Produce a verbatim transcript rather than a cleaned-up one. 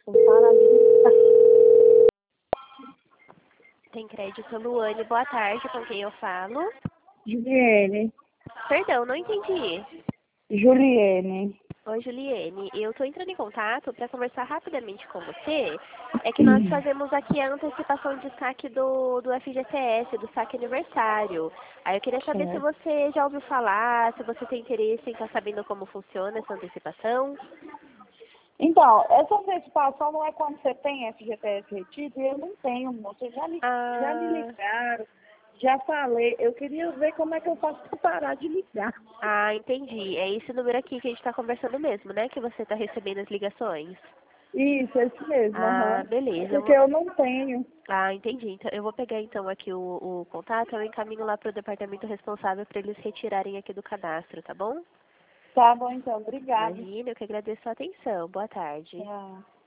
Vamos parar de ligar. Tem crédito Luane, boa tarde, com quem eu falo? Juliene. Perdão, não entendi. Juliene. Oi, Juliene, eu estou entrando em contato para conversar rapidamente com você. É que nós fazemos aqui a antecipação de saque do, do F G T S, do saque aniversário. Aí eu queria saber se Certo. você já ouviu falar, se você tem interesse em estar sabendo como funciona essa antecipação. Então, essa antecipação não é quando você tem F G T S retido, e eu não tenho, moça. Já, li, já me Ah, ligaram, já falei. Eu queria ver como é que eu faço para parar de ligar. ah, entendi. É esse número aqui que a gente está conversando mesmo, né? Que você está recebendo as ligações. Isso, esse mesmo, Ah, aham. beleza. Eu Porque vou... eu não tenho. Ah, entendi. Então, eu vou pegar então aqui o, o contato, eu encaminho lá para o departamento responsável para eles retirarem aqui do cadastro, tá bom? Tá bom, então. Obrigada. Imagina, eu que agradeço a atenção. Boa tarde. Tchau.